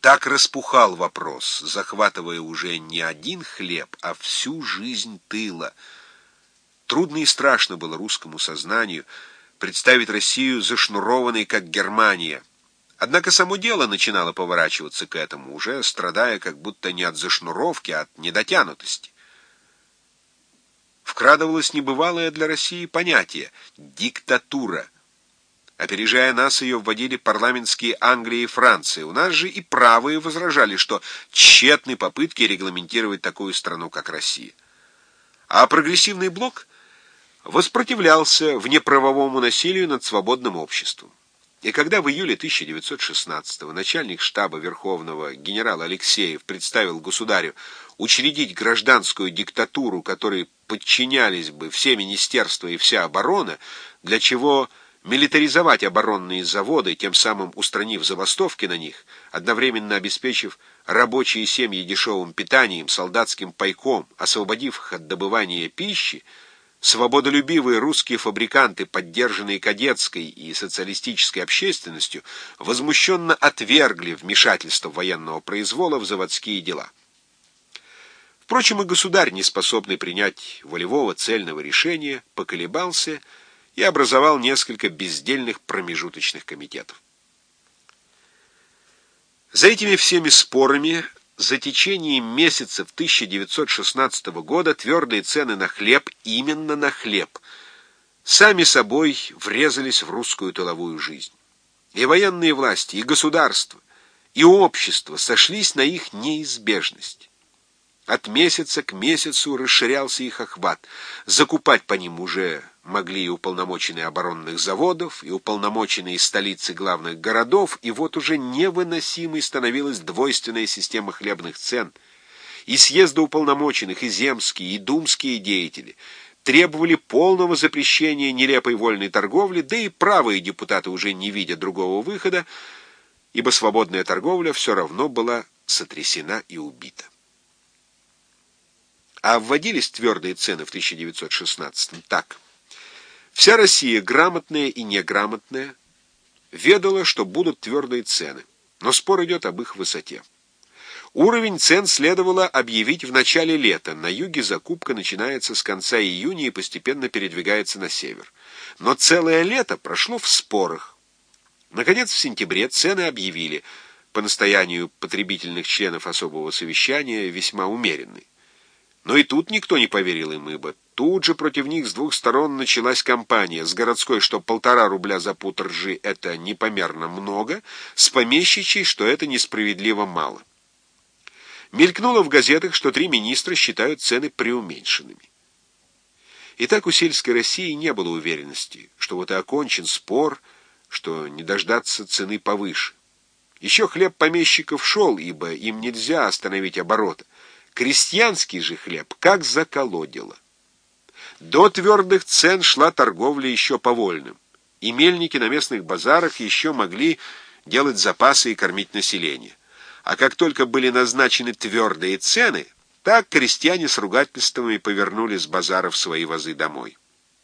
Так распухал вопрос, захватывая уже не один хлеб, а всю жизнь тыла. Трудно и страшно было русскому сознанию представить Россию зашнурованной, как Германия. Однако само дело начинало поворачиваться к этому, уже страдая как будто не от зашнуровки, а от недотянутости. Вкрадывалось небывалое для России понятие — диктатура. Опережая нас, ее вводили парламентские Англии и Франции. У нас же и правые возражали, что тщетны попытки регламентировать такую страну, как Россия. А прогрессивный блок воспротивлялся внеправовому насилию над свободным обществом. И когда в июле 1916-го начальник штаба Верховного генерал Алексеев представил государю учредить гражданскую диктатуру, которой подчинялись бы все министерства и вся оборона, для чего милитаризовать оборонные заводы, тем самым устранив забастовки на них, одновременно обеспечив рабочие семьи дешевым питанием, солдатским пайком, освободив их от добывания пищи, свободолюбивые русские фабриканты, поддержанные кадетской и социалистической общественностью, возмущенно отвергли вмешательство военного произвола в заводские дела. Впрочем, и государь, не способный принять волевого цельного решения, поколебался и образовал несколько бездельных промежуточных комитетов. За этими всеми спорами за течение месяцев 1916 года твердые цены на хлеб, именно на хлеб, сами собой врезались в русскую тыловую жизнь. И военные власти, и государство, и общество сошлись на их неизбежность. От месяца к месяцу расширялся их охват. Закупать по ним уже могли и уполномоченные оборонных заводов, и уполномоченные из столицы главных городов, и вот уже невыносимой становилась двойственная система хлебных цен. И съезды уполномоченных, и земские, и думские деятели требовали полного запрещения нелепой вольной торговли, да и правые депутаты уже не видя другого выхода, ибо свободная торговля все равно была сотрясена и убита. А вводились твердые цены в 1916-м так. Вся Россия, грамотная и неграмотная, ведала, что будут твердые цены, но спор идет об их высоте. Уровень цен следовало объявить в начале лета, на юге закупка начинается с конца июня и постепенно передвигается на север. Но целое лето прошло в спорах. Наконец, в сентябре цены объявили, по настоянию потребительных членов особого совещания, весьма умеренные. Но и тут никто не поверил им, ибо тут же против них с двух сторон началась кампания. С городской, что 1,5 рубля за пуд ржи — это непомерно много, с помещичьей, что это несправедливо мало. Мелькнуло в газетах, что 3 министра считают цены преуменьшенными. Итак, у сельской России не было уверенности, что вот и окончен спор, что не дождаться цены повыше. Еще хлеб помещиков шел, ибо им нельзя остановить обороты. Крестьянский же хлеб как заколодило. До твердых цен шла торговля еще по вольным, и мельники на местных базарах еще могли делать запасы и кормить население. А как только были назначены твердые цены, так крестьяне с ругательствами повернули с базаров свои возы домой.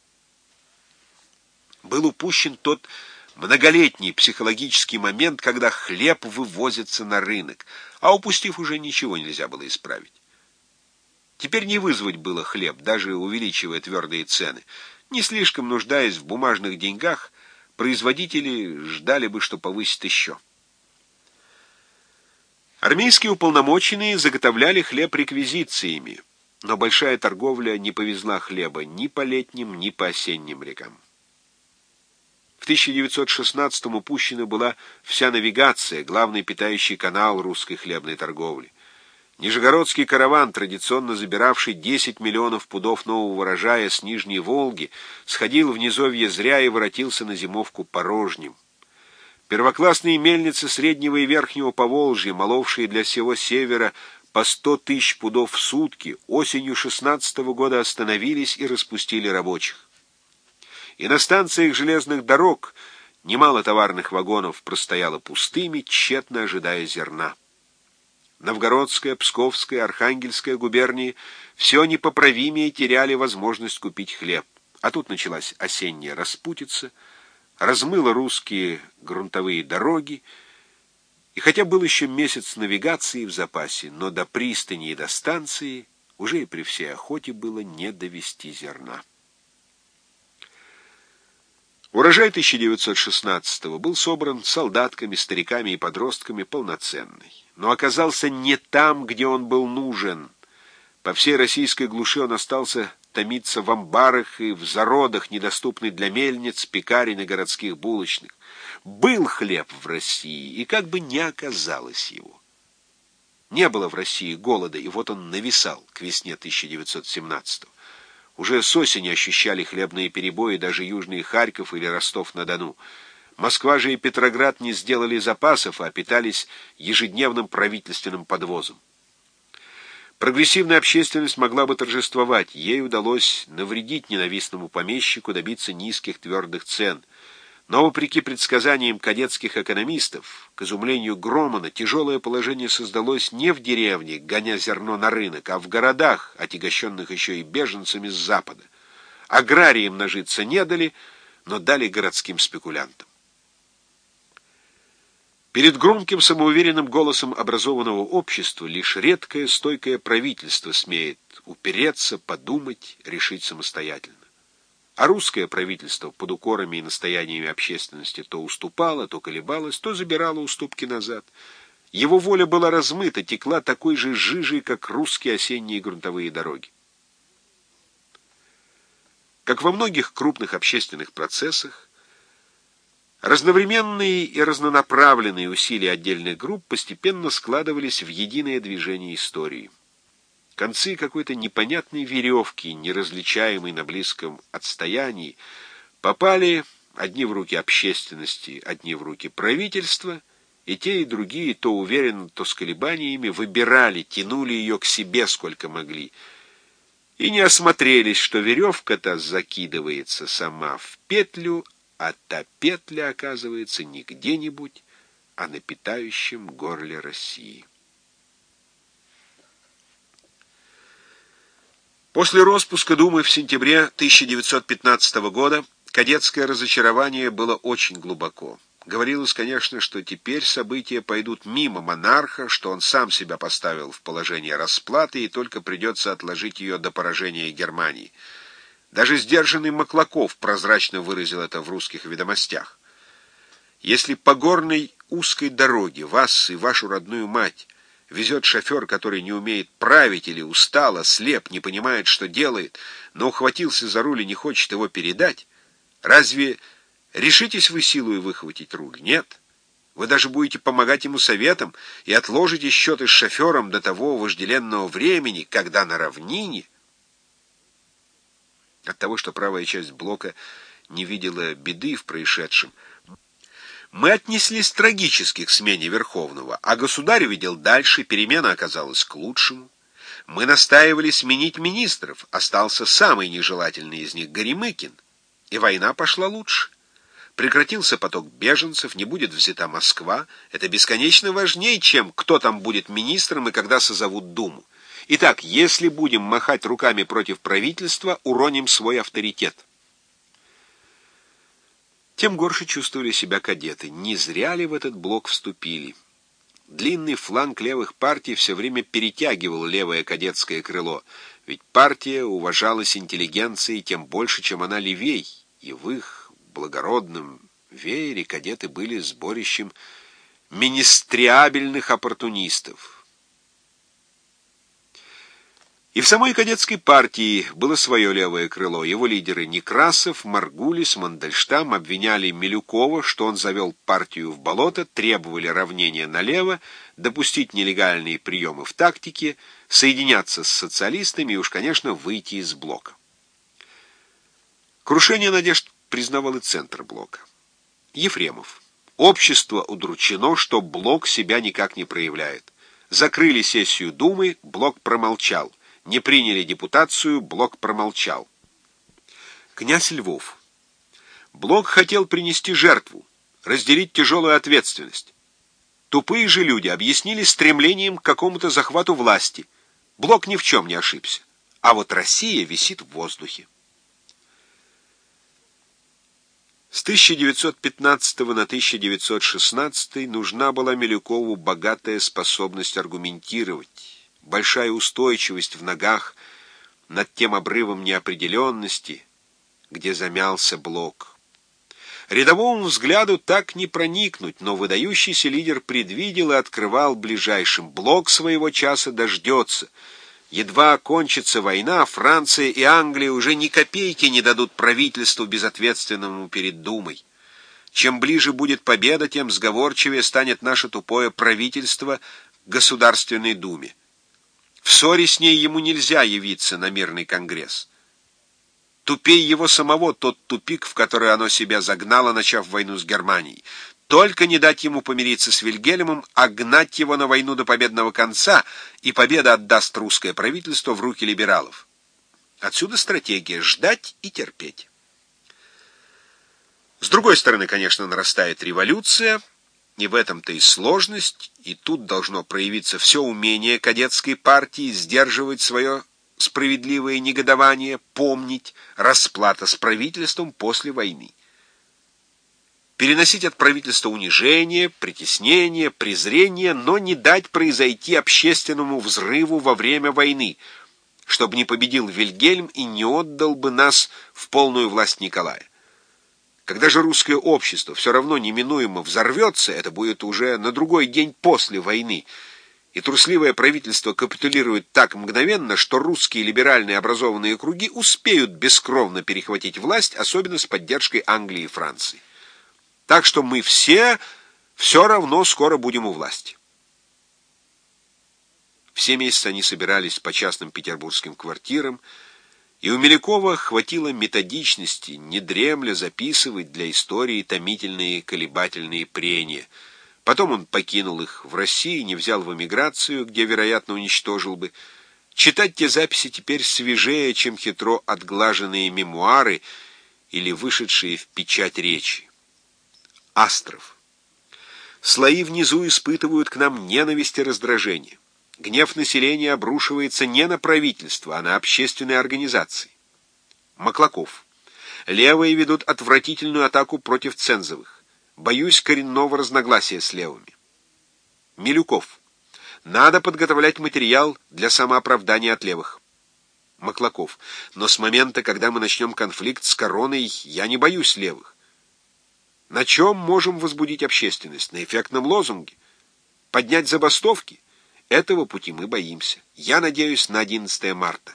Был упущен тот многолетний психологический момент, когда хлеб вывозится на рынок, а упустив уже ничего нельзя было исправить. Теперь не вызвать было хлеб, даже увеличивая твердые цены. Не слишком нуждаясь в бумажных деньгах, производители ждали бы, что повысит еще. Армейские уполномоченные заготовляли хлеб реквизициями, но большая торговля не повезла хлеба ни по летним, ни по осенним рекам. В 1916-м упущена была вся навигация, главный питающий канал русской хлебной торговли. Нижегородский караван, традиционно забиравший 10 миллионов пудов нового урожая с Нижней Волги, сходил в низовье зря и воротился на зимовку порожним. Первоклассные мельницы Среднего и Верхнего Поволжья, моловшие для всего севера по 100 тысяч пудов в сутки, осенью 16-го года остановились и распустили рабочих. И на станциях железных дорог немало товарных вагонов простояло пустыми, тщетно ожидая зерна. Новгородская, Псковская, Архангельская губернии все непоправимее теряли возможность купить хлеб. А тут началась осенняя распутица, размыла русские грунтовые дороги, И хотя был еще месяц навигации в запасе, но до пристани и до станции уже и при всей охоте было не довести зерна. Урожай 1916-го был собран солдатками, стариками и подростками полноценный, но оказался не там, где он был нужен. По всей российской глуши он остался томиться в амбарах и в зародах, недоступный для мельниц, пекарен и городских булочных. Был хлеб в России, и как бы не оказалось его. Не было в России голода, и вот он нависал к весне 1917-го. Уже с осени ощущали хлебные перебои даже Южный Харьков или Ростов-на-Дону. Москва же и Петроград не сделали запасов, а питались ежедневным правительственным подвозом. Прогрессивная общественность могла бы торжествовать, ей удалось навредить ненавистному помещику, добиться низких твердых цен. Но, вопреки предсказаниям кадетских экономистов, к изумлению Громана, тяжелое положение создалось не в деревне, гоня зерно на рынок, а в городах, отягощенных еще и беженцами с Запада. Аграриям нажиться не дали, но дали городским спекулянтам. Перед громким самоуверенным голосом образованного общества лишь редкое стойкое правительство смеет упереться, подумать, решить самостоятельно. А русское правительство под укорами и настояниями общественности то уступало, то колебалось, то забирало уступки назад. Его воля была размыта, текла такой же жижей, как русские осенние грунтовые дороги. Как во многих крупных общественных процессах, разновременные и разнонаправленные усилия отдельных групп постепенно складывались в единое движение истории. Концы какой-то непонятной веревки, неразличаемой на близком отстоянии, попали одни в руки общественности, одни в руки правительства, и те, и другие, то уверенно, то с колебаниями, выбирали, тянули ее к себе сколько могли, и не осмотрелись, что веревка-то закидывается сама в петлю, а та петля оказывается не где-нибудь, а на питающем горле России. После распуска Думы в сентябре 1915 года кадетское разочарование было очень глубоко. Говорилось, конечно, что теперь события пойдут мимо монарха, что он сам себя поставил в положение расплаты и только придется отложить ее до поражения Германии. Даже сдержанный Маклаков прозрачно выразил это в «Русских ведомостях». Если по горной узкой дороге вас и вашу родную мать везет шофер, который не умеет править или устал, ослеп, не понимает, что делает, но ухватился за руль и не хочет его передать, разве решитесь вы силой выхватить руль? Нет. Вы даже будете помогать ему советом и отложите счеты с шофером до того вожделенного времени, когда на равнине... От того, что правая часть блока не видела беды в происшедшем, мы отнеслись трагически к смене Верховного, а государь видел дальше, перемена оказалась к лучшему. Мы настаивали сменить министров, остался самый нежелательный из них Горемыкин, и война пошла лучше. Прекратился поток беженцев, не будет взята Москва. Это бесконечно важнее, чем кто там будет министром и когда созовут Думу. Итак, если будем махать руками против правительства, уроним свой авторитет. Тем горше чувствовали себя кадеты. Не зря ли в этот блок вступили? Длинный фланг левых партий все время перетягивал левое кадетское крыло, ведь партия уважалась интеллигенцией тем больше, чем она левей, и в их благородном веере кадеты были сборищем министриабельных оппортунистов. И в самой кадетской партии было свое левое крыло. Его лидеры Некрасов, Маргулис, Мандельштам обвиняли Милюкова, что он завел партию в болото, требовали равнения налево, допустить нелегальные приемы в тактике, соединяться с социалистами и уж, конечно, выйти из блока. Крушение надежд признавал и центр блока. Ефремов. Общество удручено, что блок себя никак не проявляет. Закрыли сессию Думы, блок промолчал. Не приняли депутацию, блок промолчал. Князь Львов. Блок хотел принести жертву, разделить тяжелую ответственность. Тупые же люди объяснили стремлением к какому-то захвату власти. Блок ни в чем не ошибся. А вот Россия висит в воздухе. С 1915 на 1916 нужна была Милюкову богатая способность аргументировать, большая устойчивость в ногах над тем обрывом неопределенности, где замялся Блок. Рядовому взгляду так не проникнуть, но выдающийся лидер предвидел и открывал ближайшим: Блок своего часа дождется. Едва окончится война, Франция и Англия уже ни копейки не дадут правительству безответственному перед Думой. Чем ближе будет победа, тем сговорчивее станет наше тупое правительство к Государственной Думе. В ссоре с ней ему нельзя явиться на мирный конгресс. Тупей его самого тот тупик, в который оно себя загнало, начав войну с Германией. Только не дать ему помириться с Вильгельмом, а гнать его на войну до победного конца, и победа отдаст русское правительство в руки либералов. Отсюда стратегия — ждать и терпеть. С другой стороны, конечно, нарастает революция, и в этом-то и сложность, и тут должно проявиться все умение кадетской партии сдерживать свое справедливое негодование, помнить: расплата с правительством после войны. Переносить от правительства унижение, притеснение, презрение, но не дать произойти общественному взрыву во время войны, чтобы не победил Вильгельм и не отдал бы нас в полную власть Николая. Когда же русское общество все равно неминуемо взорвется, это будет уже на другой день после войны, и трусливое правительство капитулирует так мгновенно, что русские либеральные образованные круги успеют бескровно перехватить власть, особенно с поддержкой Англии и Франции. Так что мы все равно скоро будем у власти. Все месяцы они собирались по частным петербургским квартирам, и у Милюкова хватило методичности, не дремля, записывать для истории томительные колебательные прения. Потом он покинул их в России, не взял в эмиграцию, где, вероятно, уничтожил бы. Читать те записи теперь свежее, чем хитро отглаженные мемуары или вышедшие в печать речи. Астров. Слои внизу испытывают к нам ненависть и раздражение. Гнев населения обрушивается не на правительство, а на общественные организации. Маклаков. Левые ведут отвратительную атаку против цензовых. Боюсь коренного разногласия с левыми. Милюков. Надо подготовлять материал для самооправдания от левых. Маклаков. Но с момента, когда мы начнем конфликт с короной, я не боюсь левых. На чем можем возбудить общественность? На эффектном лозунге? Поднять забастовки? Этого пути мы боимся. Я надеюсь на 11 марта.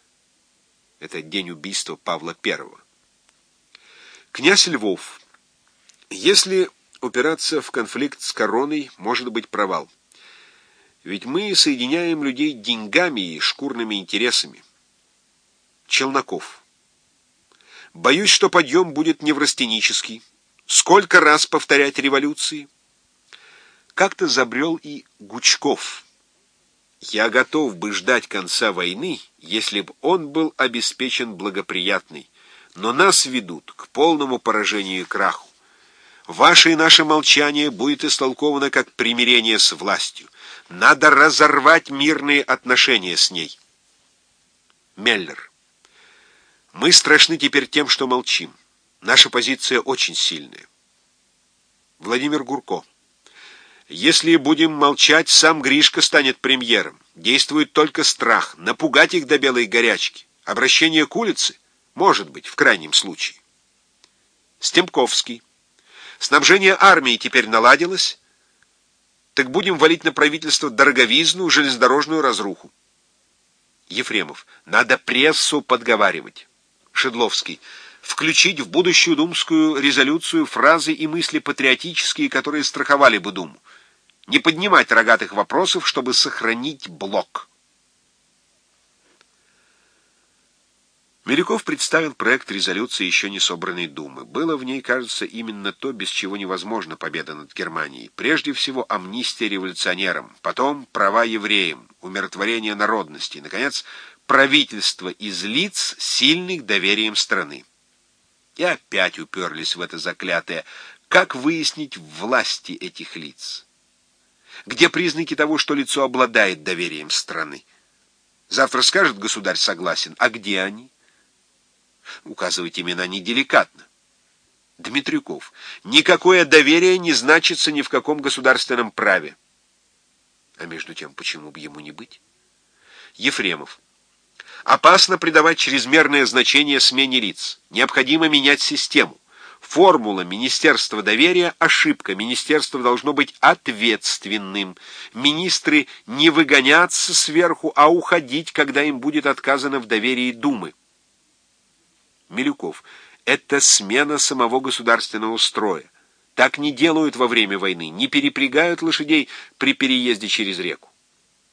Это день убийства Павла I. Князь Львов. Если упираться в конфликт с короной, может быть провал. Ведь мы соединяем людей деньгами и шкурными интересами. Челноков. Боюсь, что подъем будет неврастенический. Сколько раз повторять революции? Как-то забрел и Гучков. Я готов бы ждать конца войны, если бы он был обеспечен благоприятный, но нас ведут к полному поражению и краху. Ваше и наше молчание будет истолковано как примирение с властью. Надо разорвать мирные отношения с ней. Меллер. Мы страшны теперь тем, что молчим. Наша позиция очень сильная. Владимир Гурко. Если будем молчать, сам Гришка станет премьером. Действует только страх. Напугать их до белой горячки. Обращение к улице? Может быть, в крайнем случае. Стемковский. Снабжение армии теперь наладилось. Так будем валить на правительство дороговизну, железнодорожную разруху. Ефремов. Надо прессу подговаривать. Шедловский. Включить в будущую думскую резолюцию фразы и мысли патриотические, которые страховали бы Думу. Не поднимать рогатых вопросов, чтобы сохранить блок. Милюков представил проект резолюции еще не собранной Думы. Было в ней, кажется, именно то, без чего невозможна победа над Германией. Прежде всего, амнистия революционерам, потом права евреям, умиротворение народности, наконец, правительство из лиц, сильных доверием страны. И опять уперлись в это заклятое. Как выяснить власти этих лиц? Где признаки того, что лицо обладает доверием страны? Завтра скажет государь согласен, а где они? Указывать имена неделикатно. Дмитрюков. Никакое доверие не значится ни в каком государственном праве. А между тем, почему бы ему не быть? Ефремов. Опасно придавать чрезмерное значение смене лиц. Необходимо менять систему. Формула Министерства доверия – ошибка. Министерство должно быть ответственным. Министры не выгоняться сверху, а уходить, когда им будет отказано в доверии Думы. Милюков. Это смена самого государственного строя. Так не делают во время войны, не перепрягают лошадей при переезде через реку.